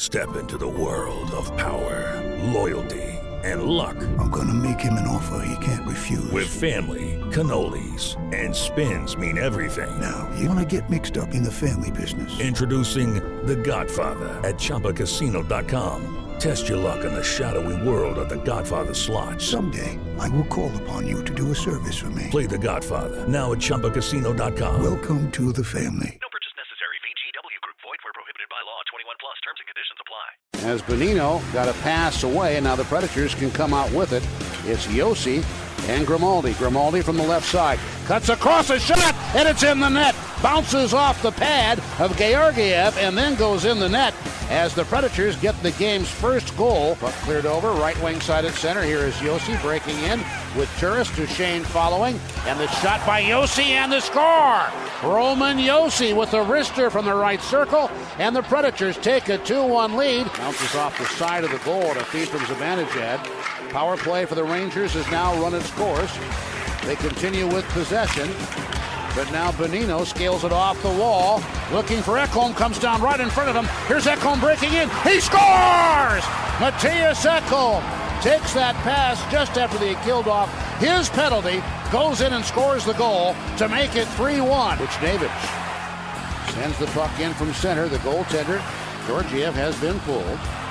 Step into the world of power, loyalty, and luck. I'm gonna make him an offer he can't refuse. With family, cannolis, and spins mean everything. Now, you wanna get mixed up in the family business. Introducing The Godfather at ChumbaCasino.com. Test your luck in the shadowy world of The Godfather slot. Someday, I will call upon you to do a service for me. Play The Godfather now at ChumbaCasino.com. Welcome to the family. No purchase necessary. VGW Group. Void where prohibited by law. 21 plus. Terms and conditions apply. As Bonino got a pass away, and now the Predators can come out with it. It's Yossi and Grimaldi. Grimaldi from the left side. Cuts across a shot, and it's in the net. Bounces off the pad of Georgiev, and then goes in the net as the Predators get the game's first goal. Puck cleared over, right wing side at center. Here is Yossi breaking in with Turris to Shane following. And the shot by Yossi and the score! Roman Yossi with a wrister from the right circle. And the Predators take a 2-1 lead. Bounces off the side of the goal to feed from Zibanejad. Power play for the Rangers has now run its course. They continue with possession. But now Bonino scales it off the wall. Looking for Ekholm. Comes down right in front of him. Here's Ekholm breaking in. He scores! Matthias Ekholm takes that pass just after they killed off his penalty. Goes in and scores the goal to make it 3-1. Buchnevich sends the puck in from center. The goaltender, Georgiev, has been pulled.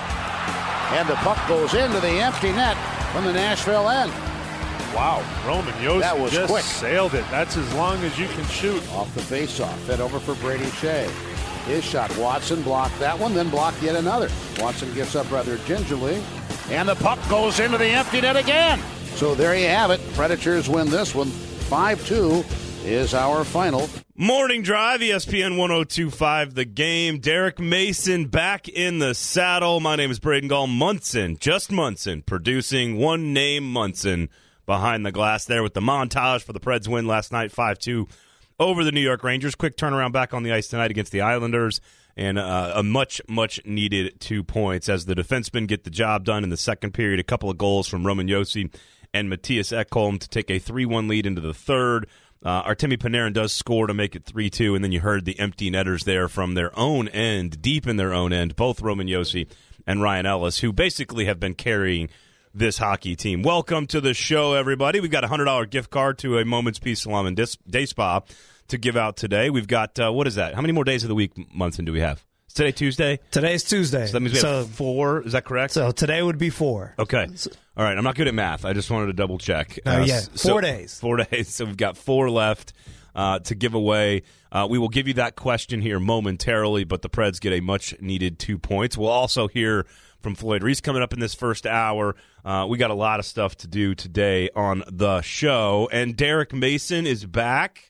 And the puck goes into the empty net from the Nashville end. Wow, Roman Yossi That was just quick. sailed it. That's as long as you can shoot. Off the faceoff, fed over for Brady Shea. His shot, Watson blocked that one, then blocked yet another. Watson gets up rather gingerly, and the puck goes into the empty net again. So there you have it. Predators win this one. 5-2 is our final. Morning Drive, ESPN 102.5 The Game. Derek Mason back in the saddle. My name is Braden Gall. Munson, just Munson, producing one name Munson behind the glass there with the montage for the Preds win last night, 5-2 over the New York Rangers. Quick turnaround back on the ice tonight against the Islanders, and a much needed 2 points as the defensemen get the job done in the second period. A couple of goals from Roman Yossi and Matthias Ekholm to take a 3-1 lead into the third. Artemi Panarin does score to make it 3-2, and then you heard the empty netters there from their own end, deep in their own end, both Roman Yossi and Ryan Ellis, who basically have been carrying this hockey team. Welcome to the show, everybody. We've got a $100 gift card to a Moment's Peace Salon and Day Spa to give out today. We've got, what is that? How many more days of the week, Munson, do we have? Is today Tuesday? Today's Tuesday. So that means we have 4. Is that correct? So today would be 4. Okay. All right. I'm not good at math. I just wanted to double check. 4 days. 4 days. So we've got 4 left to give away. We will give you that question here momentarily, but the Preds get a much-needed 2 points. We'll also hear from Floyd Reese coming up in this first hour. We got a lot of stuff to do today on the show. And Derek Mason is back.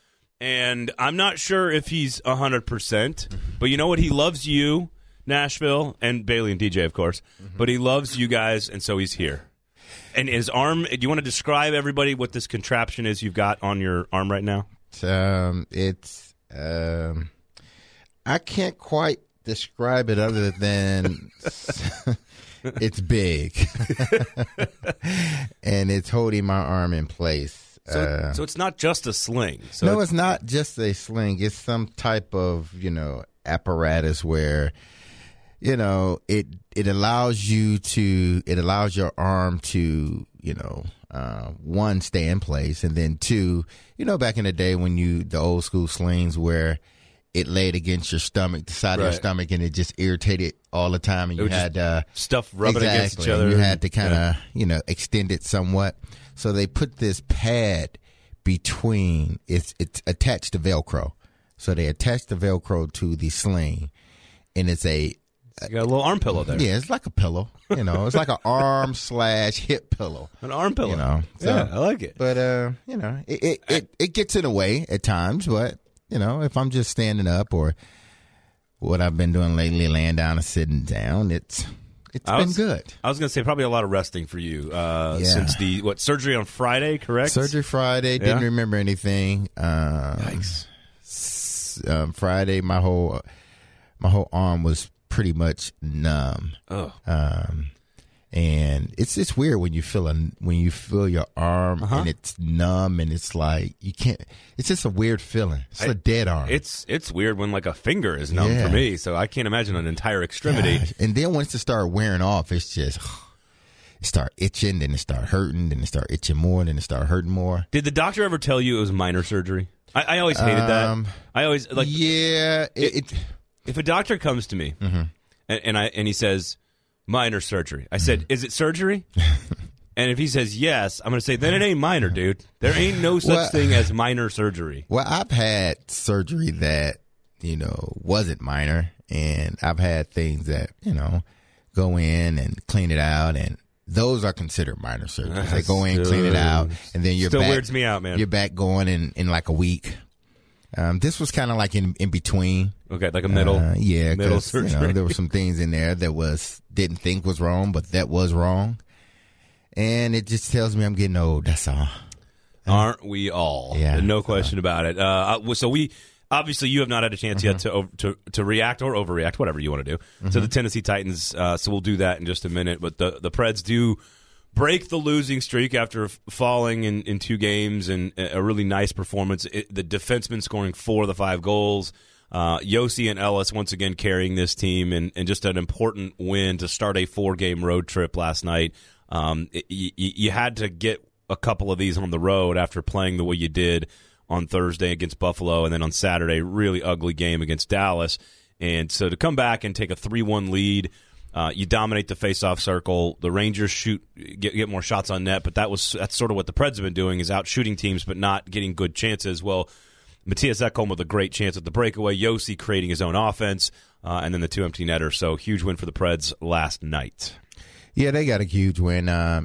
And I'm not sure if he's 100%, but you know what? He loves you, Nashville, and Bailey and DJ, of course. But he loves you guys, and so he's here. And his arm, do you want to describe everybody what this contraption is you've got on your arm right now? I can't quite describe it other than it's big. And it's holding my arm in place. So it's not just a sling. No, it's not just a sling. It's some type of, apparatus where, it allows your arm to, one, stay in place. And then 2, back in the day when the old school slings where it laid against your stomach, the side of your stomach, and it just irritated all the time. And you had stuff rubbing against each other. You had to kind of, extend it somewhat. So they put this pad between, it's attached to Velcro. So they attach the Velcro to the sling, and it's you got a little arm pillow there. Yeah, it's like a pillow. It's like an arm/hip pillow. An arm pillow. So, yeah, I like it. But, it gets in the way at times, but, if I'm just standing up or what I've been doing lately, laying down and sitting down, it's been good. I was going to say probably a lot of resting for you since the surgery on Friday, correct? Surgery Friday, didn't remember anything. Yikes. Friday, my whole arm was pretty much numb. Oh. And it's weird when you feel your arm and it's numb and it's like you can't. It's just a weird feeling. It's a dead arm. It's weird when like a finger is numb for me, so I can't imagine an entire extremity. Gosh. And then once it start wearing off, it's just it start itching, then it start hurting, then it start itching more, then it start hurting more. Did the doctor ever tell you it was minor surgery? I always hated that. I always like if a doctor comes to me and he says minor surgery, I said, is it surgery? And if he says yes, I'm going to say, then it ain't minor, dude. There ain't no such thing as minor surgery. Well, I've had surgery that, wasn't minor, and I've had things that, go in and clean it out, and those are considered minor surgeries. They go in, clean it out, and then you're still back. Still weirds me out, man. You're back going in like a week. This was kind of like in between. Okay, like a middle surgery. There were some things in there that didn't think was wrong, but that was wrong. And it just tells me I'm getting old. That's all. Aren't we all? Yeah. No question about it. So we obviously you have not had a chance yet to react or overreact, whatever you want to do, to the Tennessee Titans. So we'll do that in just a minute. But the Preds do break the losing streak after falling in 2 games and a really nice performance. The defensemen scoring 4 of the 5 goals. Yossi and Ellis once again carrying this team and just an important win to start a 4-game road trip last night. You had to get a couple of these on the road after playing the way you did on Thursday against Buffalo and then on Saturday, really ugly game against Dallas. And so to come back and take a 3-1 lead, you dominate the faceoff circle. The Rangers get more shots on net, but that's sort of what the Preds have been doing, is out shooting teams but not getting good chances. Well, Matthias Ekholm with a great chance at the breakaway, Yossi creating his own offense, and then the 2 empty netters. So huge win for the Preds last night. Yeah, they got a huge win.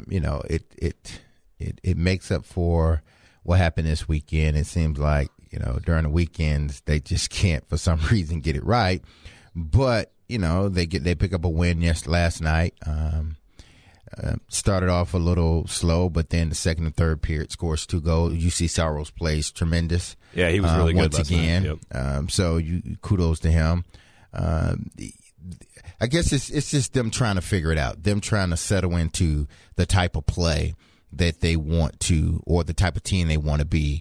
It makes up for what happened this weekend. It seems like during the weekends they just can't for some reason get it right, but they pick up a win last night. Started off a little slow, but then the second and third period scores 2 goals. UC Saros plays tremendous. Yeah, he was really good once again. Yep. So kudos to him. I guess it's just them trying to figure it out. Them trying to settle into the type of play that they want to, or the type of team they want to be.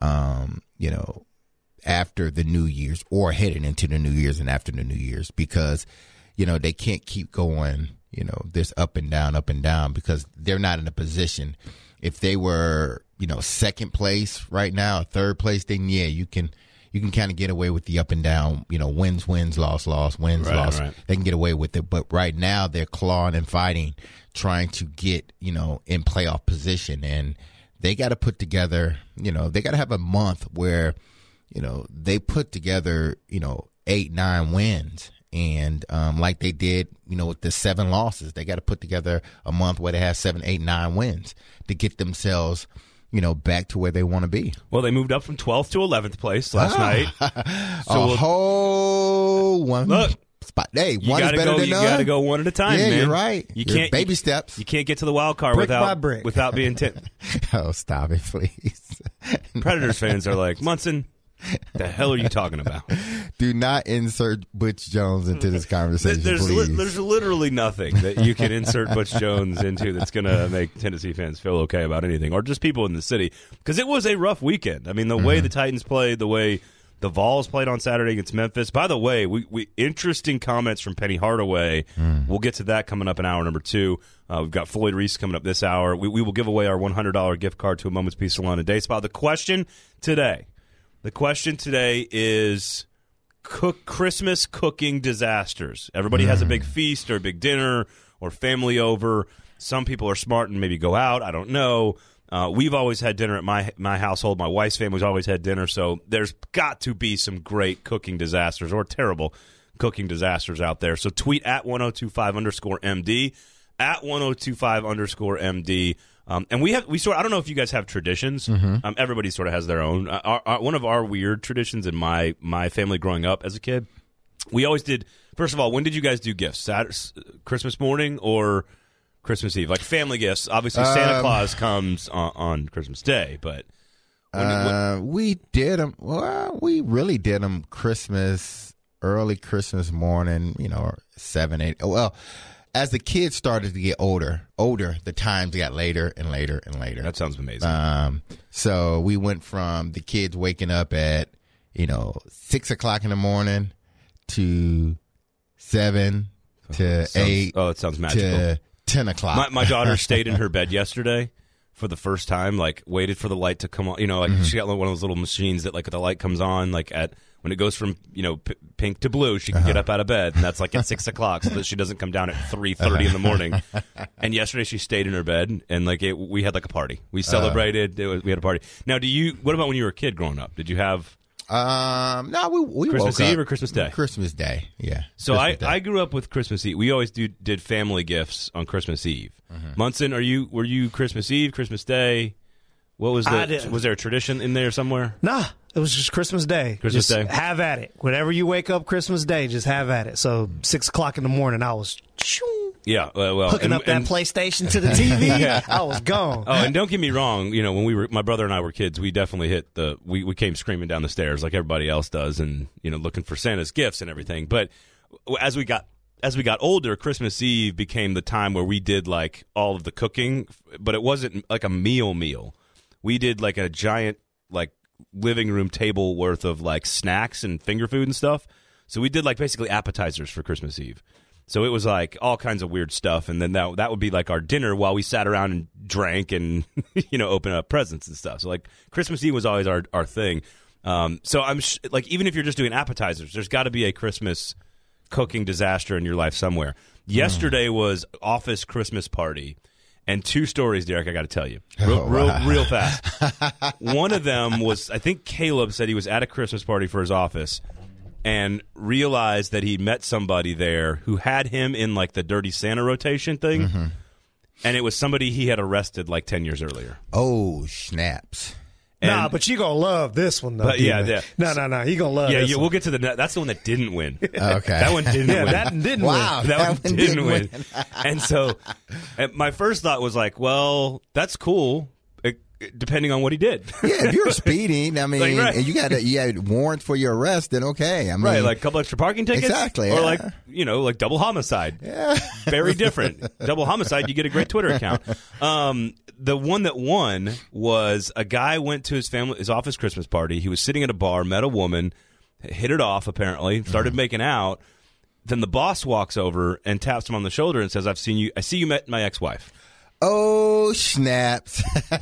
After the New Year's or heading into the New Year's and after the New Year's, because they can't keep going. This up and down because they're not in a position. If they were, second place right now, third place, then yeah, you can kind of get away with the up and down, wins, loss, wins, loss. Right. They can get away with it. But right now they're clawing and fighting, trying to get, in playoff position. And they got to put together, they got to have a month where, they put together, 8-9 wins. And like they did, with the 7 losses, they got to put together a month where they have 7, 8, 9 wins to get themselves, back to where they want to be. Well, they moved up from 12th to 11th place last night. So a whole one spot. Hey, one is better than none. You got to go one at a time, man. You're right. You can't baby steps. You can't get to the wild card brick by brick. without being Oh, stop it, please. Predators fans are like, Munson, the hell are you talking about? Do not insert Butch Jones into this conversation, please. There's literally nothing that you can insert Butch Jones into that's going to make Tennessee fans feel okay about anything, or just people in the city, because it was a rough weekend. I mean, the way the Titans played, the way the Vols played on Saturday against Memphis. By the way, we interesting comments from Penny Hardaway. We'll get to that coming up in hour number 2. We've got Floyd Reese coming up this hour. We will give away our $100 gift card to a Moment's Peace Salon and Day Spa. The question today is Christmas cooking disasters. Everybody has a big feast or a big dinner or family over. Some people are smart and maybe go out. I don't know. We've always had dinner at my household. My wife's family's always had dinner. So there's got to be some great cooking disasters or terrible cooking disasters out there. So tweet at 1025_MD, at 1025_MD. And we sort of, I don't know if you guys have traditions. Everybody sort of has their own. One of our weird traditions in my family growing up as a kid, we always did. First of all, when did you guys do gifts? Christmas morning or Christmas Eve? Like family gifts. Obviously, Santa Claus comes on Christmas Day, but we did them. Well, we really did them early Christmas morning. 7, 8. Well. as the kids started to get older, the times got later and later and later. That sounds amazing. So we went from the kids waking up at 6 o'clock in the morning to 7 to 8. Oh, it sounds magical. To 10 o'clock. My daughter stayed in her bed yesterday for the first time, like waited for the light to come on. She got one of those little machines that like the light comes on, like when it goes from pink to blue, she can get up out of bed, and that's like at 6 o'clock, so that she doesn't come down at 3:30 in the morning. And yesterday she stayed in her bed, and we had like a party. We celebrated. We had a party. Now, what about when you were a kid growing up? Did you have? No, we Christmas woke Eve up. or Christmas Day? Christmas Day, yeah. So Christmas Day. I grew up with Christmas Eve. We always did family gifts on Christmas Eve. Munson, were you Christmas Eve, Christmas Day? What was was there a tradition in there somewhere? Nah, it was just Christmas Day. Christmas Day. Have at it. Whenever you wake up Christmas Day, just have at it. So 6 o'clock in the morning, I was Yeah, hooking up that PlayStation to the TV. Yeah. I was gone. Oh, and don't get me wrong. When my brother and I were kids, we definitely hit we came screaming down the stairs like everybody else does, and looking for Santa's gifts and everything. But as we got older, Christmas Eve became the time where we did like all of the cooking, but it wasn't like a meal. We did like a giant like living room table worth of like snacks and finger food and stuff. So we did like basically appetizers for Christmas Eve. So it was like all kinds of weird stuff, and then that would be like our dinner while we sat around and drank and open up presents and stuff. So like Christmas Eve was always our thing. So I'm like, even if you're just doing appetizers, there's got to be a Christmas cooking disaster in your life somewhere. Yesterday was office Christmas party. And 2 stories, Derek, I got to tell you. Real fast. One of them was, I think Caleb said he was at a Christmas party for his office and realized that he met somebody there who had him in like the Dirty Santa rotation thing. And it was somebody he had arrested like 10 years earlier. Oh, snaps. Nah, but you gonna love this one though. But yeah. No, you gonna love. Yeah, this we'll get to that's the one that didn't win. Okay, that one didn't win. That didn't wow, win. That one didn't win. And so, my first thought was like, well, that's cool, depending on what he did. Yeah, if you're speeding, I mean, Like, right. and you had warrant for your arrest, then okay. I mean, Right, like a couple extra parking tickets, Exactly, or yeah. like double homicide. Yeah. Very different. Double homicide, you get a great Twitter account. The one that won was a guy went to his office Christmas party. He was sitting at a bar, met a woman, hit it off apparently, started making out. Then the boss walks over and taps him on the shoulder and says, I see you met my ex-wife. Oh, snaps.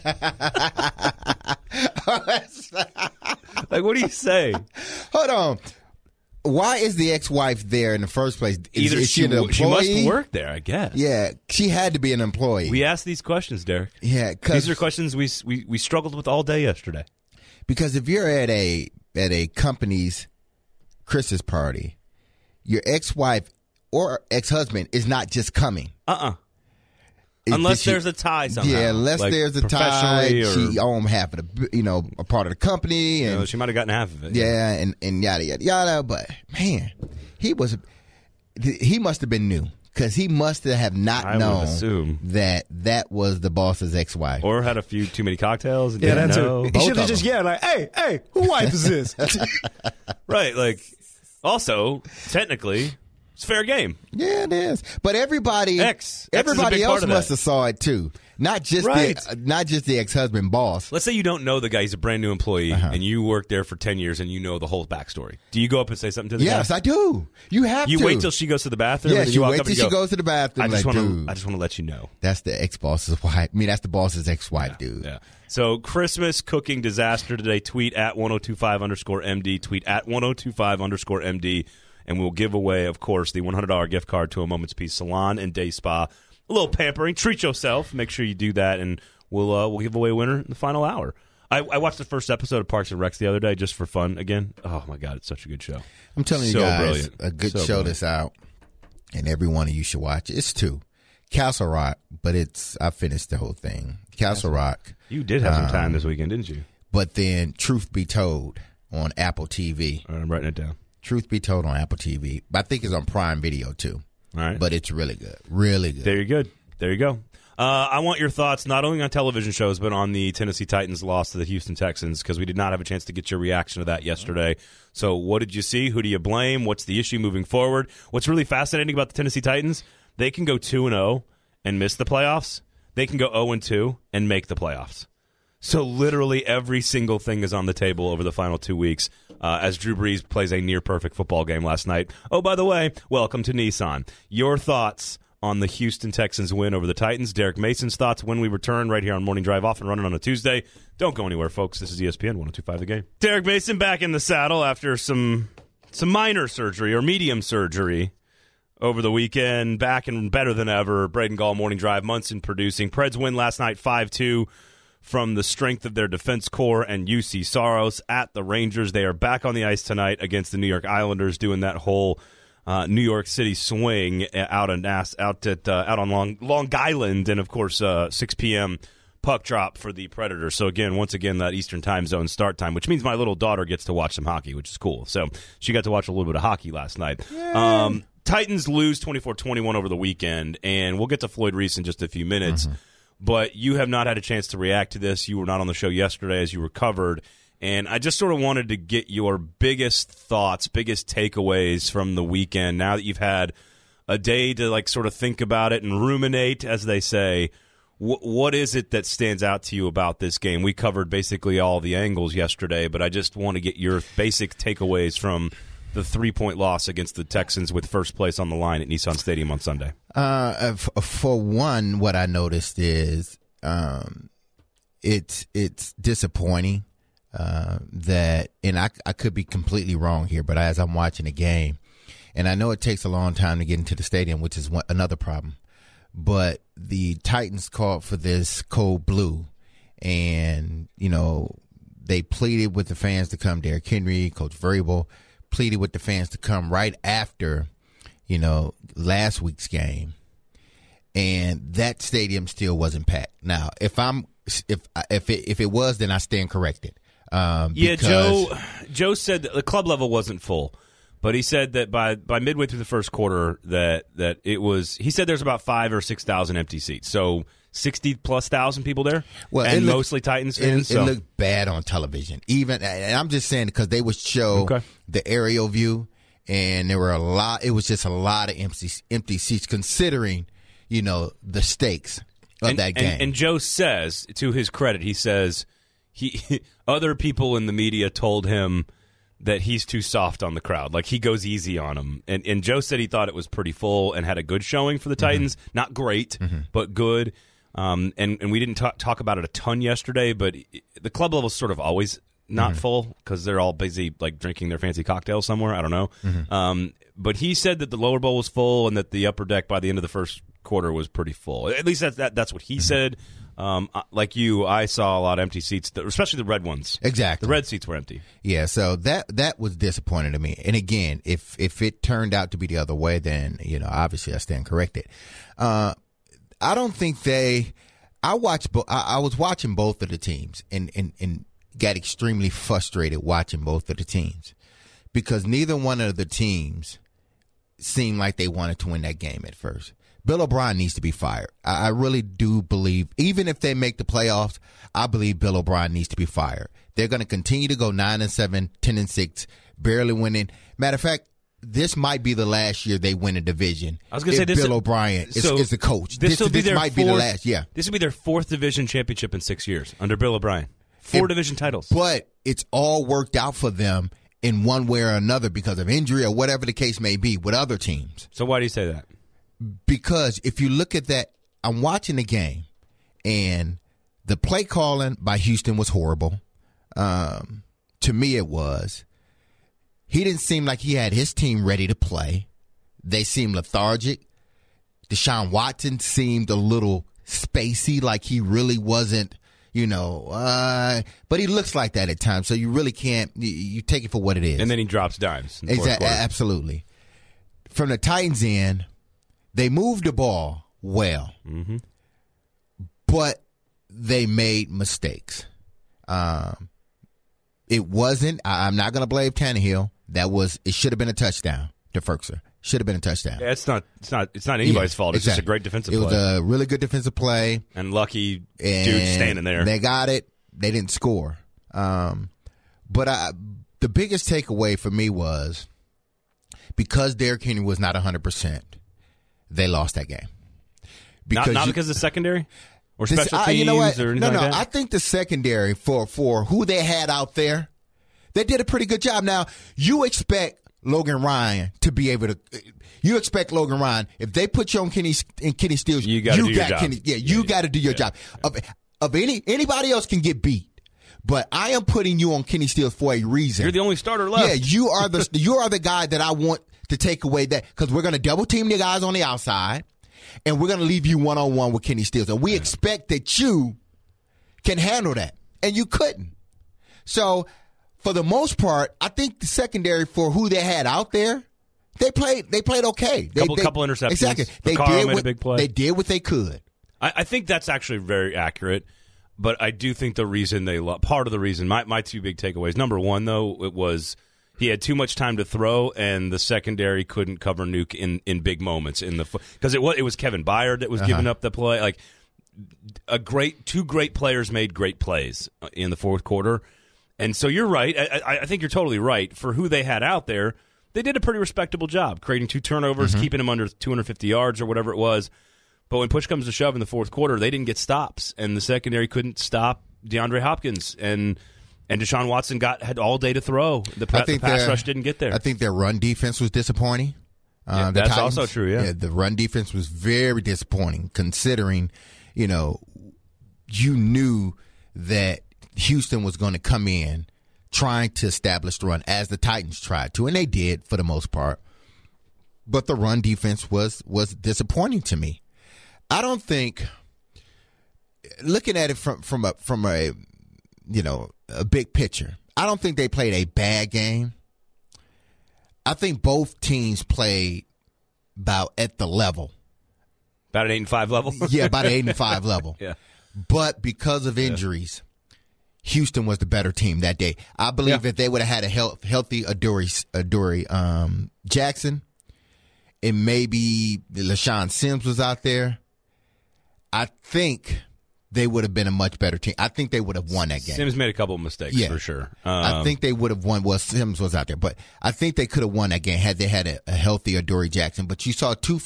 Like, what do you say? Hold on. Why is the ex-wife there in the first place? Is she an employee? She must work there, I guess. Yeah, she had to be an employee. We asked these questions, Derek. Yeah, These are questions we struggled with all day yesterday. because if you're at a company's Christmas party, your ex-wife or ex-husband is not just coming. Unless there's a tie somehow. Yeah, unless like there's a tie. professionally She owned half of the, a part of the company. And she might have gotten half of it. yeah, and yada, yada, yada. But, man, he must have been new because he must have not I would known assume. that was the boss's ex-wife. Or had a few too many cocktails. And Yeah, didn't that's know. it. He should of have just them. yelled like, "Hey, who wife is this?" Right, like, also, technically, it's fair game. Yeah, it is. But everybody is a big everybody part else of must that. have saw it too. Not just Right. the ex-husband boss. Let's say you don't know the guy. He's a brand new employee, and you work there for 10 years, and you know the whole backstory. Do you go up and say something to the guy? Yes, I do. You have You to. wait till she goes to the bathroom? Yeah, and then you walk wait up till and she go, goes to the bathroom. I just like, want dude, to let you know. that's the ex-boss's wife. I mean, that's the boss's ex-wife, dude. Yeah. So Christmas cooking disaster today. Tweet at 1025_MD. Tweet at 1025_MD. And we'll give away, of course, the $100 gift card to a Moment's Peace Salon and Day Spa. A little pampering. Treat yourself. Make sure you do that, and we'll give away a winner in the final hour. I watched the first episode of Parks and Rec the other day just for fun again. Oh, my God. It's such a good show. I'm telling you So guys, brilliant. a good So show brilliant. that's out, and every one of you should watch it. It's 2. Castle Rock, but I finished the whole thing. Castle Rock. You did have some time this weekend, didn't you? But then Truth Be Told on Apple TV. All right, I'm writing it down. Truth Be Told on Apple TV. But I think it's on Prime Video too. All right. But it's really good. Really good. There you go. I want your thoughts not only on television shows, but on the Tennessee Titans loss to the Houston Texans, because we did not have a chance to get your reaction to that yesterday. So what did you see? Who do you blame? What's the issue moving forward? What's really fascinating about the Tennessee Titans, They can go 2-0 and miss the playoffs. They can go 0-2 and make the playoffs. So literally every single thing is on the table over the final 2 weeks as Drew Brees plays a near-perfect football game last night. Oh, by the way, welcome to Nissan. Your thoughts on the Houston Texans win over the Titans. Derek Mason's thoughts when we return right here on Morning Drive, off and running on a Tuesday. Don't go anywhere, folks. This is ESPN 102.5 The Game. Derek Mason back in the saddle after some minor surgery or medium surgery over the weekend. Back and better than ever. Braden Gall, Morning Drive, Munson producing. Preds win last night 5-2 from the strength of their defense core and UC Saros at the Rangers. They are back on the ice tonight against the New York Islanders, doing that whole New York City swing out on Long Island, and of course 6 p.m. puck drop for the Predators. So once again, that Eastern time zone start time, which means my little daughter gets to watch some hockey, which is cool. So she got to watch a little bit of hockey last night. Titans lose 24-21 over the weekend, and we'll get to Floyd Reese in just a few minutes. But you have not had a chance to react to this. You were not on the show yesterday as you recovered. And I just sort of wanted to get your biggest thoughts, biggest takeaways from the weekend. Now that you've had a day to sort of think about it and ruminate, as they say, what is it that stands out to you about this game? We covered basically all the angles yesterday, but I just want to get your basic takeaways from the 3-point loss against the Texans with first place on the line at Nissan Stadium on Sunday. For one, what I noticed is it's disappointing that, and I could be completely wrong here, but as I'm watching the game, and I know it takes a long time to get into the stadium, which is another problem, but the Titans called for this cold blue, and, they pleaded with the fans to come. Derrick Henry, Coach Vrabel pleaded with the fans to come right after, last week's game, and that stadium still wasn't packed. Now, if it was, then I stand corrected. Joe said that the club level wasn't full, but he said that by midway through the first quarter that it was. He said there's about 5,000 or 6,000 empty seats, so 60,000+ people there. Well, and mostly Titans fans. It looked bad on television. Even, and I'm just saying because they would show the aerial view, and there were it was just a lot of empty seats, considering the stakes of that game. And Joe says, to his credit, he says other people in the media told him that he's too soft on the crowd. Like, he goes easy on them. And Joe said he thought it was pretty full and had a good showing for the Titans. Not great, but good. And we didn't talk about it a ton yesterday, but the club level is sort of always not full because they're all busy drinking their fancy cocktails somewhere. I don't know. But he said that the lower bowl was full and that the upper deck by the end of the first quarter was pretty full. At least that's what he said. Like you, I saw a lot of empty seats, especially the red ones. Exactly. The red seats were empty. Yeah, so that was disappointing to me. And again, if it turned out to be the other way, then, obviously I stand corrected. I don't think I was watching both of the teams and got extremely frustrated watching both of the teams because neither one of the teams seemed like they wanted to win that game at first. Bill O'Brien needs to be fired. I really do believe, even if they make the playoffs, I believe Bill O'Brien needs to be fired. They're going to continue to go 9-7, 10-6, barely winning. Matter of fact, this might be the last year they win a division. I was going to say Bill O'Brien is the coach. This might be the last. Yeah, this will be their 4th division championship in 6 years under Bill O'Brien. 4 division titles. But it's all worked out for them in one way or another because of injury or whatever the case may be with other teams. So why do you say that? Because if you look at that, I'm watching the game, and the play calling by Houston was horrible. To me, it was. He didn't seem like he had his team ready to play. They seemed lethargic. Deshaun Watson seemed a little spacey, like he really wasn't, but he looks like that at times, so you really can't, you take it for what it is. And then he drops dimes. Exactly. Absolutely. From the Titans' end, they moved the ball well, but they made mistakes. It wasn't. I'm not going to blame Tannehill. It should have been a touchdown to Ferkser. Should have been a touchdown. Yeah, it's not anybody's fault. It's just a great defensive play. It was a really good defensive play. And lucky dude standing there. They got it. They didn't score. But the biggest takeaway for me was because Derrick Henry was not 100%. they lost that game. Not because of the secondary or special teams you know what? or anything like that? I think the secondary for who they had out there, they did a pretty good job. Now, you expect Logan Ryan to be able to. You expect Logan Ryan, if they put you on Kenny Stills, you got to do your job. You got to do your job. Of anybody else can get beat, but I am putting you on Kenny Stills for a reason. You're the only starter left. Yeah, you are the guy that I want to take away that, because we're going to double team the guys on the outside, and we're going to leave you one-on-one with Kenny Stills, and we expect that you can handle that, and you couldn't. So, for the most part, I think the secondary for who they had out there, they played okay. Couple interceptions. Exactly. Made a big play. They did what they could. I think that's actually very accurate, but I do think the reason part of the reason, my two big takeaways. Number one, though, it was he had too much time to throw, and the secondary couldn't cover Nuke in big moments because it was Kevin Byard that was giving up the play. Like two great players made great plays in the fourth quarter. And so you're right. I think you're totally right. For who they had out there, they did a pretty respectable job, creating 2 turnovers, keeping them under 250 yards or whatever it was. But when push comes to shove in the fourth quarter, they didn't get stops, and the secondary couldn't stop DeAndre Hopkins. And Deshaun Watson had all day to throw. The pass rush didn't get there. I think their run defense was disappointing. That's Titans, also true, yeah. The run defense was very disappointing, considering, you knew that Houston was going to come in trying to establish the run, as the Titans tried to, and they did for the most part. But the run defense was disappointing to me. I don't think, looking at it from a big picture, I don't think they played a bad game. I think both teams played about at the level. About an 8-5 level? Yeah, about an 8-5 level. Yeah. But because of injuries, Houston was the better team that day. I believe if they would have had a healthy Adoree Jackson, and maybe LaShawn Sims was out there, I think they would have been a much better team. I think they would have won that game. Sims made a couple of mistakes for sure. I think they would have won. Well, Sims was out there, but I think they could have won that game had they had a healthy Adoree Jackson. But you saw two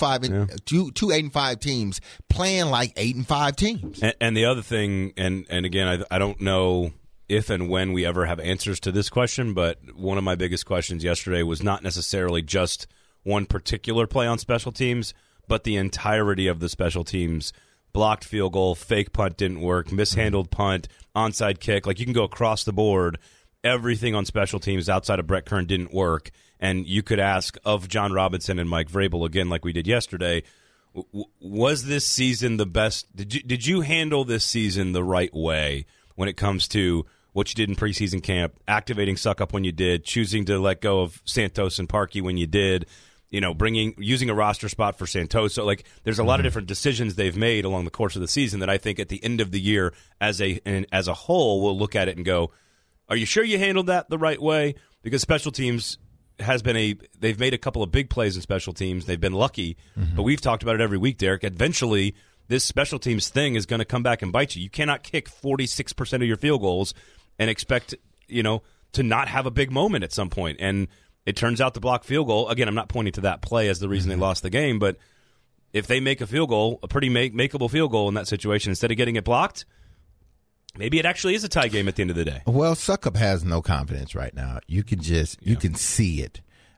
8-5 teams playing like 8-5 teams. And the other thing, and again, I don't know if and when we ever have answers to this question, but one of my biggest questions yesterday was not necessarily just one particular play on special teams, but the entirety of the special teams. Blocked field goal, fake punt didn't work, mishandled punt, onside kick. Like, you can go across the board. Everything on special teams outside of Brett Kern didn't work. And you could ask of John Robinson and Mike Vrabel, again, like we did yesterday, was this season the best? Did you handle this season the right way when it comes to what you did in preseason camp, activating Suckup when you did, choosing to let go of Santos and Parkey when you did, using a roster spot for Santoso? Like, there's a lot of different decisions they've made along the course of the season that I think at the end of the year, as a whole, we'll look at it and go, are you sure you handled that the right way? Because special teams they've made a couple of big plays in special teams. They've been lucky, but we've talked about it every week, Derek. Eventually, this special teams thing is going to come back and bite you. You cannot kick 46% of your field goals and expect, to not have a big moment at some point. And it turns out the blocked field goal, again, I'm not pointing to that play as the reason they lost the game, but if they make a field goal, a pretty makeable field goal in that situation, instead of getting it blocked, maybe it actually is a tie game at the end of the day. Well, Suckup has no confidence right now. You can see it.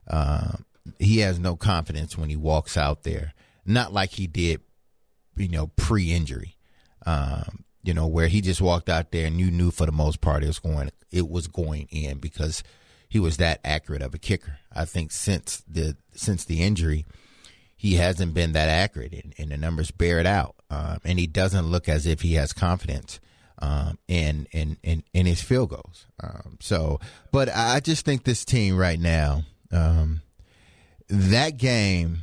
He has no confidence when he walks out there. Not like he did, pre-injury. Where he just walked out there and you knew for the most part it was going in because he was that accurate of a kicker. I think since the injury, he hasn't been that accurate, and the numbers bear it out. And he doesn't look as if he has confidence in his field goals. But I just think this team right now, that game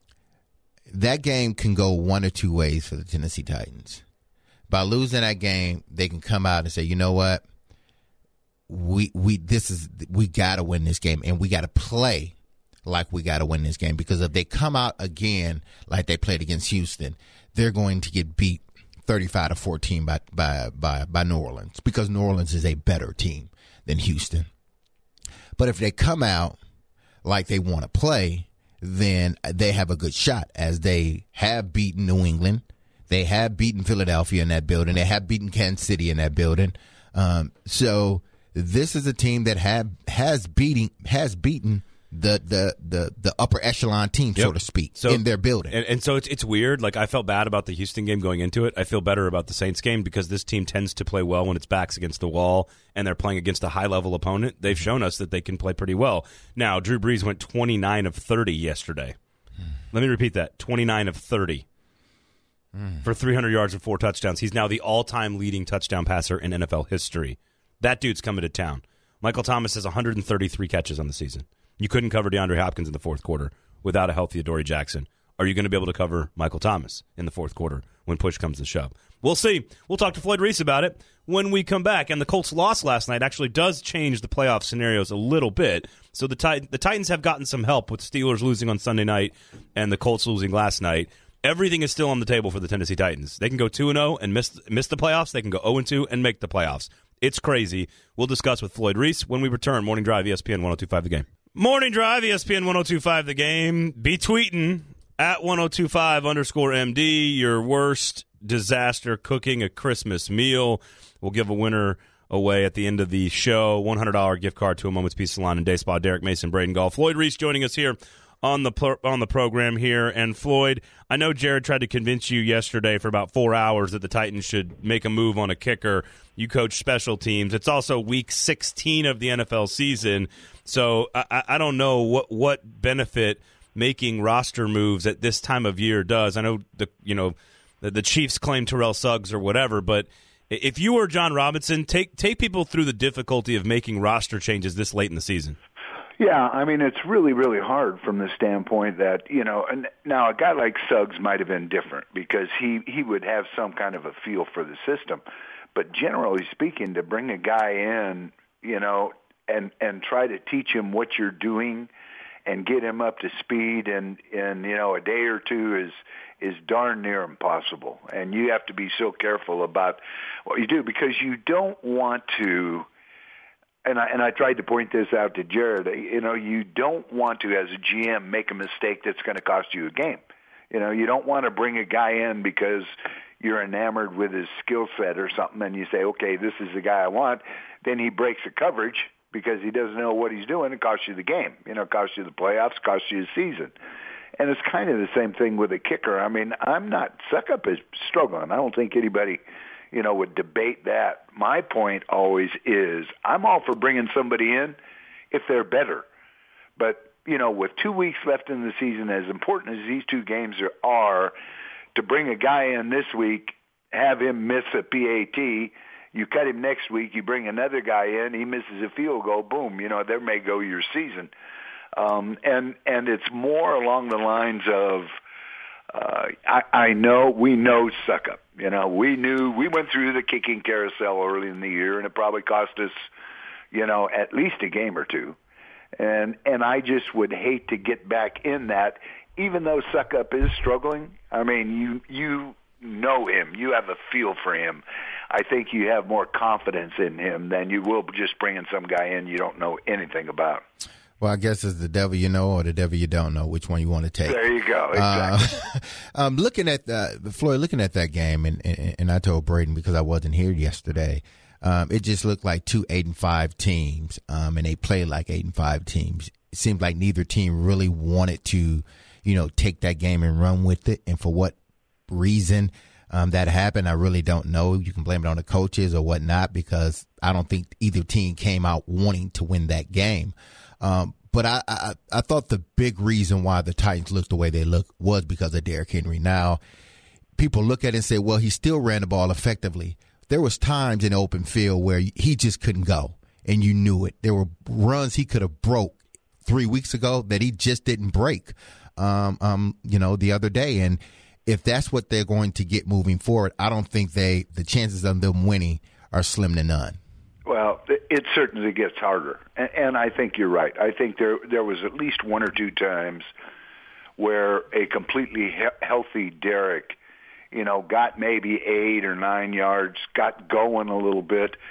can go one or two ways for the Tennessee Titans. By losing that game, they can come out and say, you know what? We got to win this game, and we got to play like we got to win this game, because if they come out again like they played against Houston, they're going to get beat 35-14 by New Orleans, because New Orleans is a better team than Houston. But if they come out like they want to play, then they have a good shot, as they have beaten New England. They have beaten Philadelphia in that building. They have beaten Kansas City in that building. So this is a team that has beaten the upper echelon team, so to speak, in their building. And so it's weird. Like, I felt bad about the Houston game going into it. I feel better about the Saints game because this team tends to play well when its back's against the wall and they're playing against a high-level opponent. They've shown us that they can play pretty well. Now, Drew Brees went 29 of 30 yesterday. Let me repeat that, 29 of 30 for 300 yards and 4 touchdowns. He's now the all-time leading touchdown passer in NFL history. That dude's coming to town. Michael Thomas has 133 catches on the season. You couldn't cover DeAndre Hopkins in the fourth quarter without a healthy Adoree Jackson. Are you going to be able to cover Michael Thomas in the fourth quarter when push comes to shove? We'll see. We'll talk to Floyd Reese about it when we come back. And the Colts' loss last night actually does change the playoff scenarios a little bit. So the Titans have gotten some help with Steelers losing on Sunday night and the Colts losing last night. Everything is still on the table for the Tennessee Titans. They can go 2-0 and miss the playoffs. They can go 0-2 and make the playoffs. It's crazy. We'll discuss with Floyd Reese when we return. Morning Drive, ESPN 102.5 The Game. Morning Drive, ESPN 102.5 The Game. Be tweeting at 1025_MD your worst disaster cooking a Christmas meal. We'll give a winner away at the end of the show. $100 gift card to a Moment's Peace Salon and Day Spa. Derek Mason, Braden Gall. Floyd Reese joining us here on the program here. And Floyd, I know Jared tried to convince you yesterday for about 4 hours that the Titans should make a move on a kicker. You coach special teams. It's also week 16 of the NFL season. So I don't know what benefit making roster moves at this time of year does. I know the Chiefs claim Terrell Suggs or whatever, but if you were John Robinson, take people through the difficulty of making roster changes this late in the season. Yeah, I mean, it's really, really hard from the standpoint that, and now a guy like Suggs might have been different because he would have some kind of a feel for the system. But generally speaking, to bring a guy in, and try to teach him what you're doing and get him up to speed in a day or two is darn near impossible. And you have to be so careful about what you do because you don't want to, and I tried to point this out to Jared, you don't want to, as a GM, make a mistake that's going to cost you a game. You don't want to bring a guy in because you're enamored with his skill set or something and you say, okay, this is the guy I want. Then he breaks the coverage because he doesn't know what he's doing. It costs you the game. It costs you the playoffs, costs you the season. And it's kind of the same thing with a kicker. I mean, Succop is struggling. I don't think anybody, would debate that. My point always is I'm all for bringing somebody in if they're better. But, with 2 weeks left in the season, as important as these two games are, to bring a guy in this week, have him miss a PAT, you cut him next week, you bring another guy in, he misses a field goal, boom, there may go your season. And it's more along the lines of, we know Succop. We went through the kicking carousel early in the year, and it probably cost us, at least a game or two. And I just would hate to get back in that, even though Succop is struggling. I mean, you know him. You have a feel for him. I think you have more confidence in him than you will just bringing some guy in you don't know anything about. Well, I guess it's the devil you know or the devil you don't know, which one you want to take. There you go. Exactly. Looking at Floyd, looking at that game, and I told Braden because I wasn't here yesterday, it just looked like 2 8-5 teams, and they played like 8-5 teams. It seemed like neither team really wanted to, take that game and run with it. And for what reason that happened, I really don't know. You can blame it on the coaches or whatnot because I don't think either team came out wanting to win that game. But I thought the big reason why the Titans looked the way they looked was because of Derrick Henry. Now, people look at it and say, well, he still ran the ball effectively. There was times in the open field where he just couldn't go, and you knew it. There were runs he could have broke 3 weeks ago that he just didn't break, the other day. And if that's what they're going to get moving forward, I don't think the chances of them winning are slim to none. Well, it certainly gets harder, and I think you're right. I think there was at least 1 or 2 times where a completely healthy Derrick, got maybe 8 or 9 yards, got going a little bit,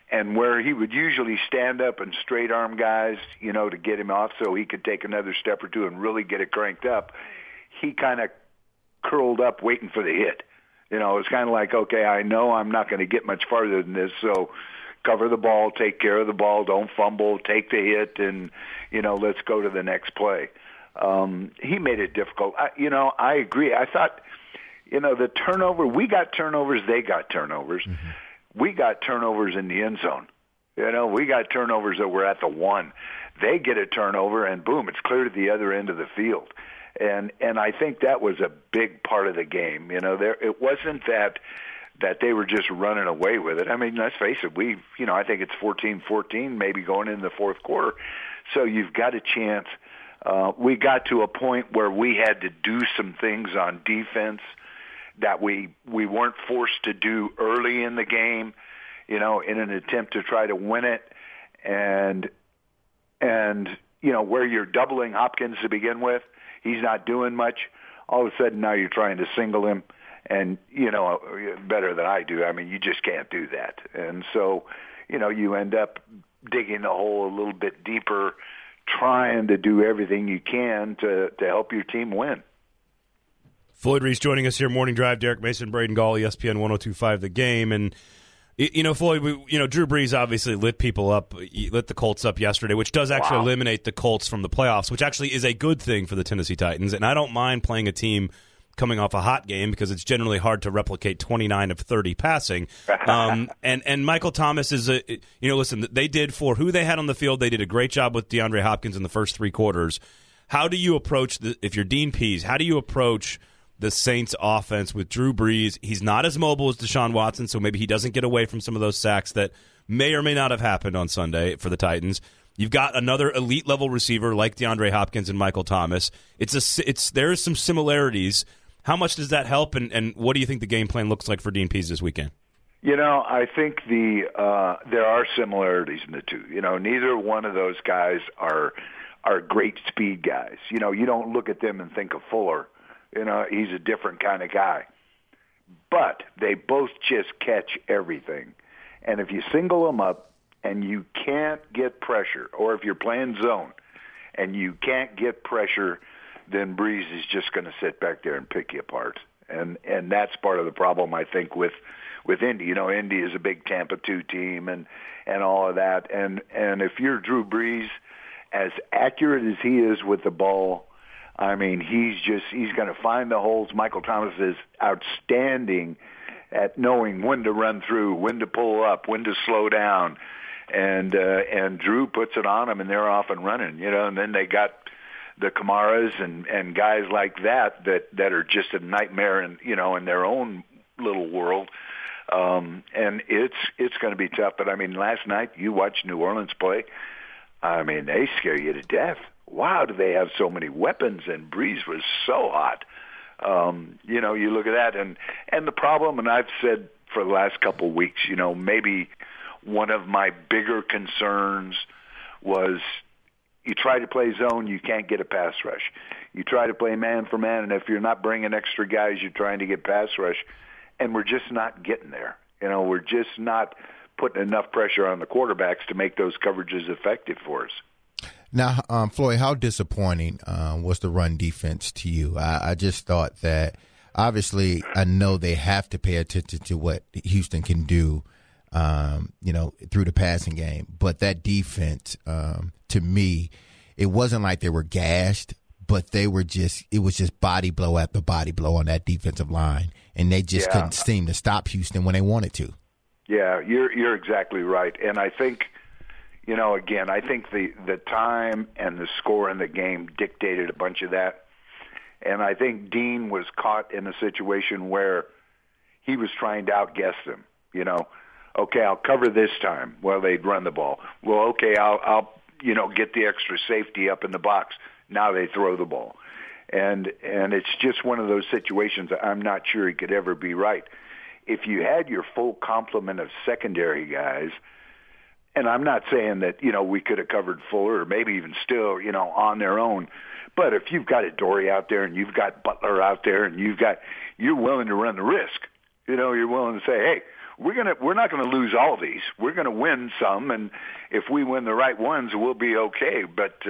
And where he would usually stand up and straight arm guys, to get him off so he could take another step or two and really get it cranked up, he kind of curled up waiting for the hit. It's kind of like, okay, I know I'm not going to get much farther than this, so cover the ball, take care of the ball, don't fumble, take the hit, and, let's go to the next play. He made it difficult. I agree. I thought, the turnover, we got turnovers, they got turnovers. Mm-hmm. We got turnovers in the end zone. We got turnovers that were at the 1. They get a turnover, and boom, it's clear to the other end of the field. And I think that was a big part of the game. It wasn't that they were just running away with it. I mean, let's face it, I think it's 14-14 maybe going into the fourth quarter. So you've got a chance. We got to a point where we had to do some things on defense that we weren't forced to do early in the game, in an attempt to try to win it. And where you're doubling Hopkins to begin with, he's not doing much. All of a sudden now you're trying to single him, and, better than I do. I mean, you just can't do that. And so, you end up digging the hole a little bit deeper, trying to do everything you can to help your team win. Floyd Reese joining us here, Morning Drive. Derek Mason, Braden Gall, ESPN 102.5 The Game. And, Floyd, Drew Brees obviously lit people up, lit the Colts up yesterday, which does actually eliminate the Colts from the playoffs, which actually is a good thing for the Tennessee Titans. And I don't mind playing a team coming off a hot game because it's generally hard to replicate 29 of 30 passing. And Michael Thomas is listen, they did for who they had on the field. They did a great job with DeAndre Hopkins in the first 3 quarters. How do you approach if you're Dean Pease, how do you approach the Saints offense with Drew Brees? He's not as mobile as Deshaun Watson, so maybe he doesn't get away from some of those sacks that may or may not have happened on Sunday for the Titans. You've got another elite level receiver like DeAndre Hopkins and Michael Thomas. There's some similarities. How much does that help, and what do you think the game plan looks like for Dean Pease this weekend? I think there are similarities in the two. Neither one of those guys are great speed guys. You don't look at them and think of Fuller. He's a different kind of guy. But they both just catch everything. And if you single them up and you can't get pressure, or if you're playing zone and you can't get pressure, then Brees is just going to sit back there and pick you apart. And that's part of the problem, I think, with Indy. Indy is a big Tampa 2 team and all of that. And if you're Drew Brees, as accurate as he is with the ball, I mean, he's going to find the holes. Michael Thomas is outstanding at knowing when to run through, when to pull up, when to slow down. And Drew puts it on them, and they're off and running, and then they got the Kamaras and guys like that are just a nightmare in their own little world. And it's going to be tough. But I mean, last night you watched New Orleans play. I mean, they scare you to death. Wow, do they have so many weapons? And Brees was so hot. You look at that, and the problem, and I've said for the last couple of weeks, maybe one of my bigger concerns was you try to play zone, you can't get a pass rush. You try to play man for man, and if you're not bringing extra guys, you're trying to get pass rush, and we're just not getting there. We're just not putting enough pressure on the quarterbacks to make those coverages effective for us. Now, Floyd, how disappointing was the run defense to you? I just thought that, obviously, I know they have to pay attention to what Houston can do, through the passing game. But that defense, to me, it wasn't like they were gashed, but it was just body blow after body blow on that defensive line. And they just couldn't seem to stop Houston when they wanted to. Yeah, you're exactly right. And I think, again, I think the time and the score in the game dictated a bunch of that. And I think Dean was caught in a situation where he was trying to outguess them. Okay, I'll cover this time. Well, they'd run the ball. Well, okay, I'll get the extra safety up in the box. Now they throw the ball. And it's just one of those situations that I'm not sure he could ever be right. If you had your full complement of secondary guys, and I'm not saying that, we could have covered Fuller or maybe even still, on their own. But if you've got Adoree out there and you've got Butler out there and you're willing to run the risk, you're willing to say, hey, we're not gonna lose all these. We're gonna win some, and if we win the right ones, we'll be okay. But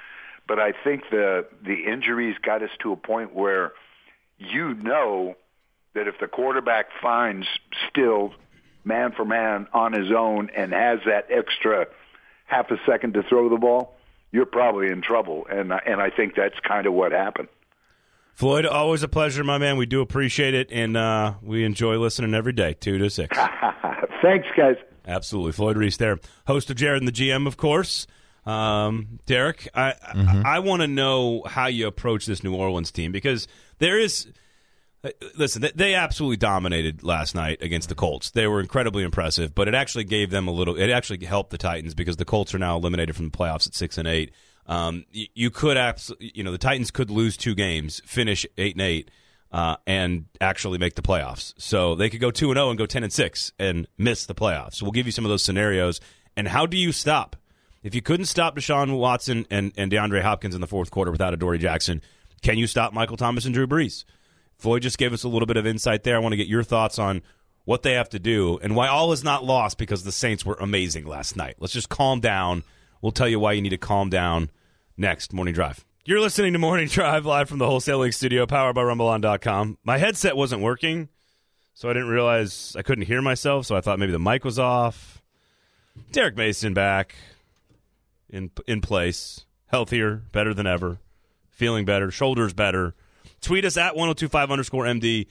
I think the injuries got us to a point where you know that if the quarterback finds Still man for man on his own and has that extra half a second to throw the ball, you're probably in trouble. And I think that's kind of what happened. Floyd, always a pleasure, my man. We do appreciate it, and we enjoy listening every day, 2 to 6. Thanks, guys. Absolutely. Floyd Reese there, host of Jared and the GM, of course. Derek, I want to know how you approach this New Orleans team, because there is – listen, they absolutely dominated last night against the Colts. They were incredibly impressive, but it actually gave them it actually helped the Titans, because the Colts are now eliminated from the playoffs at 6-8. You could the Titans could lose 2 games, finish 8-8, and actually make the playoffs. So they could go 2-0 and go 10-6 and miss the playoffs. So we'll give you some of those scenarios. And how do you stop? If you couldn't stop Deshaun Watson and DeAndre Hopkins in the fourth quarter without Adoree Jackson, can you stop Michael Thomas and Drew Brees? Floyd just gave us a little bit of insight there. I want to get your thoughts on what they have to do and why all is not lost, because the Saints were amazing last night. Let's just calm down. We'll tell you why you need to calm down next. Morning Drive. You're listening to Morning Drive live from the Wholesaling Studio, powered by RumbleOn.com. My headset wasn't working, so I didn't realize I couldn't hear myself, so I thought maybe the mic was off. Derek Mason back in place, healthier, better than ever, feeling better, shoulders better. Tweet us at 1025_MD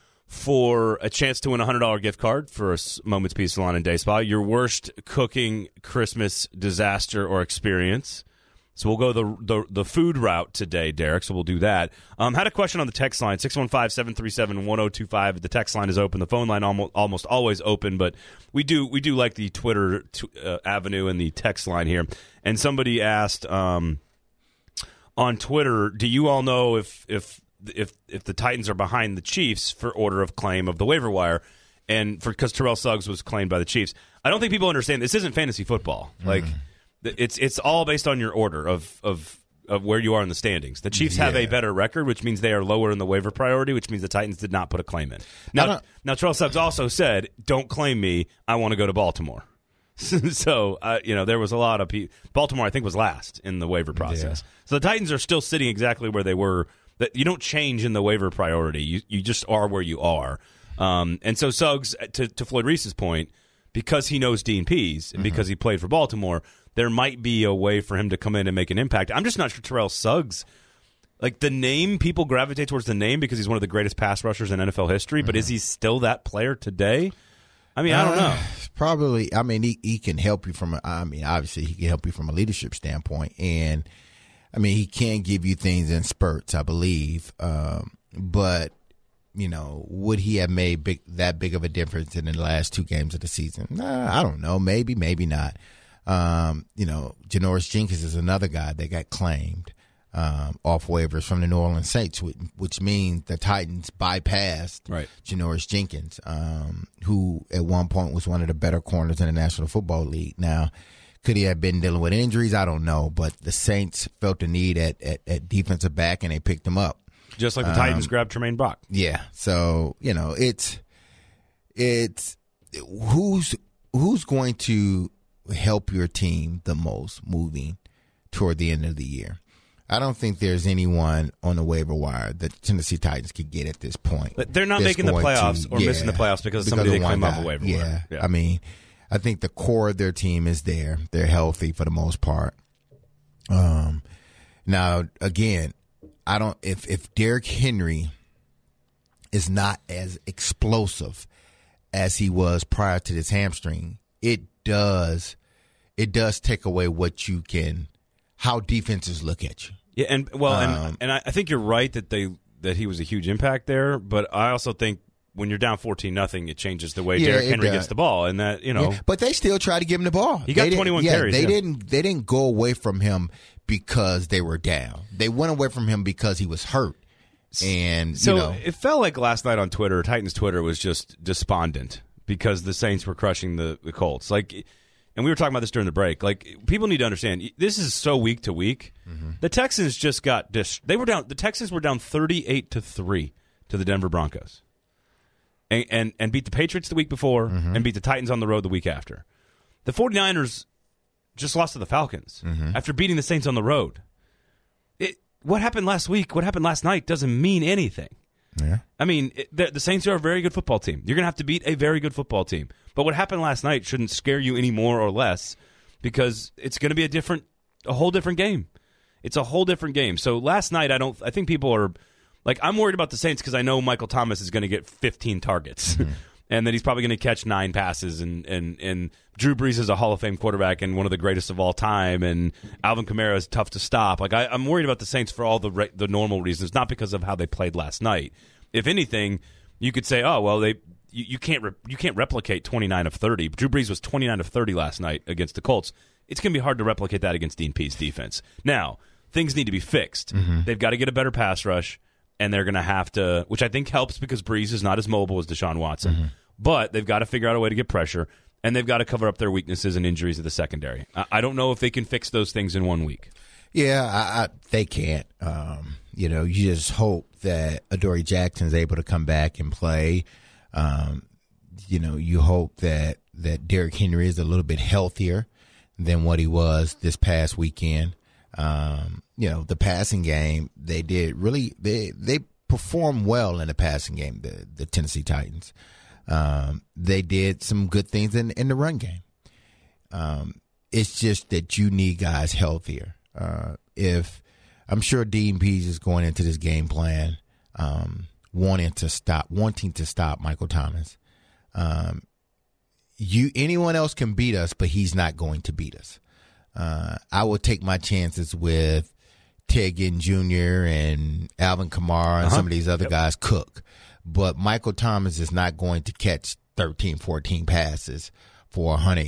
for a chance to win a $100 gift card for a Moment's Peace Salon and Day Spa. Your worst cooking Christmas disaster or experience. So we'll go the food route today, Derek, so we'll do that. Had a question on the text line, 615-737-1025. The text line is open. The phone line almost always open, but we do like the Twitter avenue and the text line here. And somebody asked on Twitter, do you all know if the Titans are behind the Chiefs for order of claim of the waiver wire, and because Terrell Suggs was claimed by the Chiefs? I don't think people understand this isn't fantasy football. Like it's all based on your order of where you are in the standings. The Chiefs have a better record, which means they are lower in the waiver priority, which means the Titans did not put a claim in. Now Terrell Suggs also said, "Don't claim me. I want to go to Baltimore." So, there was a lot of people. Baltimore, I think, was last in the waiver process. Yeah. So the Titans are still sitting exactly where they were. That you don't change in the waiver priority. You just are where you are. And so Suggs, to Floyd Reese's point, because he knows Dean Pease and because he played for Baltimore, there might be a way for him to come in and make an impact. I'm just not sure Terrell Suggs, like the name, people gravitate towards the name because he's one of the greatest pass rushers in NFL history, but is he still that player today? I mean, I don't know. Probably. I mean, he can help you obviously he can help you from a leadership standpoint. And, I mean, he can give you things in spurts, I believe. But, would he have made that big of a difference in the last 2 games of the season? I don't know. Maybe, maybe not. Janoris Jenkins is another guy that got claimed off waivers from the New Orleans Saints, which means the Titans bypassed Janoris Jenkins, who at one point was one of the better corners in the National Football League. Now, could he have been dealing with injuries? I don't know, but the Saints felt the need at defensive back, and they picked him up. Just like the Titans grabbed Tremaine Brock. Yeah, so it's who's going to help your team the most moving toward the end of the year. I don't think there's anyone on the waiver wire that Tennessee Titans could get at this point. But they're not making the playoffs or missing the playoffs because of somebody they claim off a waiver wire. Yeah, I mean, I think the core of their team is there. They're healthy for the most part. Now, again, if Derrick Henry is not as explosive as he was prior to this hamstring, it does take away how defenses look at you. Yeah, and I think you're right that he was a huge impact there, but I also think when you're down 14-0, it changes the way Derrick Henry gets the ball, and that But they still try to give him the ball. He got 21 carries. They didn't go away from him because they were down. They went away from him because he was hurt. And it felt like last night on Twitter, Titans Twitter was just despondent because the Saints were crushing the Colts. And we were talking about this during the break. People need to understand, this is so week to week. Mm-hmm. The Texans just got the Texans were down 38-3 to the Denver Broncos. and beat the Patriots the week before and beat the Titans on the road the week after. The 49ers just lost to the Falcons after beating the Saints on the road. What happened last week, what happened last night doesn't mean anything. Yeah. I mean, the Saints are a very good football team. You're going to have to beat a very good football team. But what happened last night shouldn't scare you any more or less because it's going to be a whole different game. It's a whole different game. So last night, I think people are like, I'm worried about the Saints because I know Michael Thomas is going to get 15 targets and that he's probably going to catch 9 passes. And Drew Brees is a Hall of Fame quarterback and one of the greatest of all time. And Alvin Kamara is tough to stop. Like I'm worried about the Saints for all the normal reasons, not because of how they played last night. If anything, you could say, oh well, you can't replicate 29 of 30. Drew Brees was 29 of 30 last night against the Colts. It's going to be hard to replicate that against Dean Pease defense. Now, things need to be fixed. They've got to get a better pass rush, and they're going to have to, which I think helps because Brees is not as mobile as Deshaun Watson. But they've got to figure out a way to get pressure, and they've got to cover up their weaknesses and injuries of the secondary. I don't know if they can fix those things in 1 week. Yeah, they can't. You just hope that Adoree Jackson's able to come back and play. You hope that Derrick Henry is a little bit healthier than what he was this past weekend. The passing game, they performed well in the passing game, the Tennessee Titans. They did some good things in the run game. It's just that you need guys healthier. If I'm sure Dean Pease is going into this game plan, wanting to stop Michael Thomas. Anyone else can beat us, but he's not going to beat us. I will take my chances with Ted Ginn Jr. and Alvin Kamara and some of these other guys cook. But Michael Thomas is not going to catch 13, 14 passes for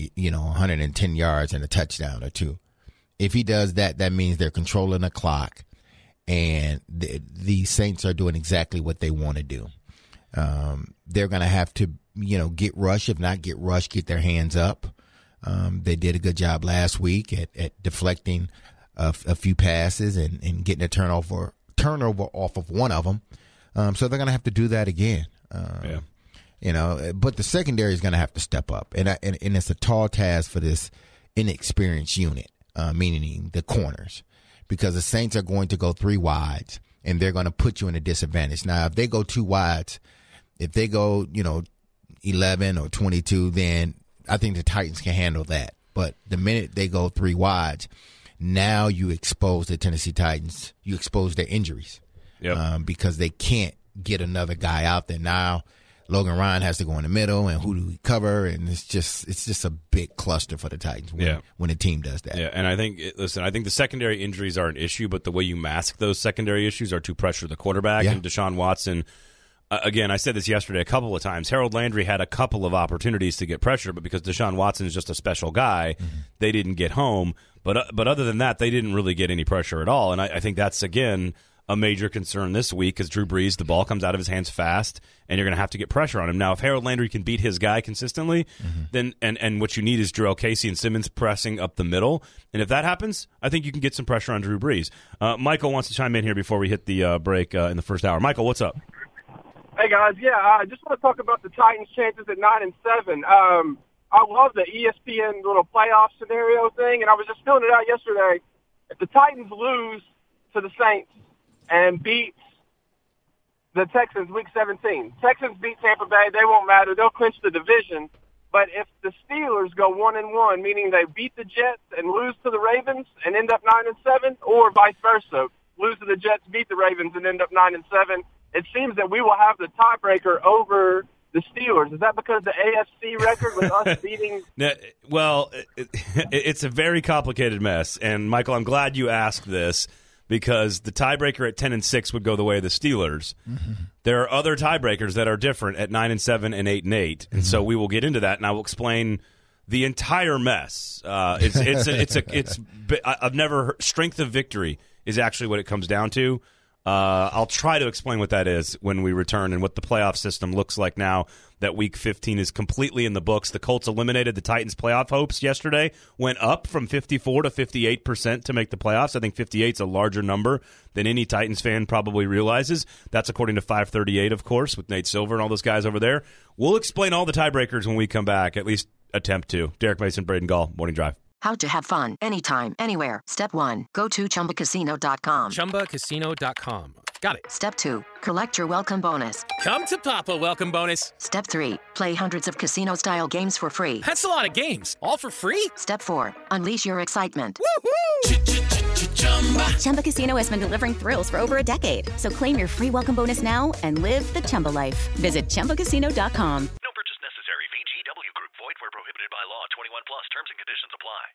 110 yards and a touchdown or two. If he does that, that means they're controlling the clock, and the Saints are doing exactly what they want to do. They're going to have to, get rushed. If not get rushed, get their hands up. They did a good job last week at deflecting a few passes and getting a turnover off of one of them. So they're going to have to do that again. But the secondary is going to have to step up, and it's a tall task for this inexperienced unit, meaning the corners, because the Saints are going to go 3 wides, and they're going to put you in a disadvantage. Now, if they go 2 wides, if they go 11 or 22, then I think the Titans can handle that. But the minute they go 3 wides, now you expose the Tennessee Titans. You expose their injuries. Because they can't get another guy out there. Now Logan Ryan has to go in the middle, and who do we cover? And it's just a big cluster for the Titans when a team does that. Yeah, and I think the secondary injuries are an issue, but the way you mask those secondary issues are to pressure the quarterback. And Deshaun Watson, again, I said this yesterday a couple of times, Harold Landry had a couple of opportunities to get pressure, but because Deshaun Watson is just a special guy, they didn't get home. But other than that, they didn't really get any pressure at all. And I think that's, again, a major concern this week because Drew Brees, the ball comes out of his hands fast, and you're going to have to get pressure on him. Now, if Harold Landry can beat his guy consistently, then and what you need is Jarrell Casey and Simmons pressing up the middle. And if that happens, I think you can get some pressure on Drew Brees. Michael wants to chime in here before we hit the break in the first hour. Michael, what's up? Hey, guys. Yeah, I just want to talk about the Titans' chances at 9-7. I love the ESPN little playoff scenario thing, and I was just filling it out yesterday. If the Titans lose to the Saints and beat the Texans week 17. Texans beat Tampa Bay. They won't matter. They'll clinch the division. But if the Steelers go 1-1, meaning they beat the Jets and lose to the Ravens and end up 9-7, or vice versa, lose to the Jets, beat the Ravens, and end up 9-7, it seems that we will have the tiebreaker over the Steelers. Is that because the AFC record with us beating? Well, it's a very complicated mess. And, Michael, I'm glad you asked this, because the tiebreaker at 10-6 would go the way of the Steelers. There are other tiebreakers that are different at 9-7 and 8-8, and so we will get into that, and I will explain the entire mess. I've never heard, strength of victory is actually what it comes down to. I'll try to explain what that is when we return and what the playoff system looks like now that Week 15 is completely in the books. The Colts eliminated the Titans' playoff hopes yesterday, went up from 54 to 58% to make the playoffs. I think 58 is a larger number than any Titans fan probably realizes. That's according to 538, of course, with Nate Silver and all those guys over there. We'll explain all the tiebreakers when we come back, at least attempt to. Derek Mason, Braden Gall, Morning Drive. How to have fun anytime, anywhere. Step 1. Go to ChumbaCasino.com. ChumbaCasino.com. Got it. Step 2. Collect your welcome bonus. Come to Papa welcome bonus. Step 3. Play hundreds of casino-style games for free. That's a lot of games. All for free? Step 4. Unleash your excitement. Woohoo! Chumba Casino has been delivering thrills for over a decade. So claim your free welcome bonus now and live the Chumba life. Visit ChumbaCasino.com. No purchase necessary. VGW Group. Void where prohibited by law. 21 plus. Terms and conditions apply.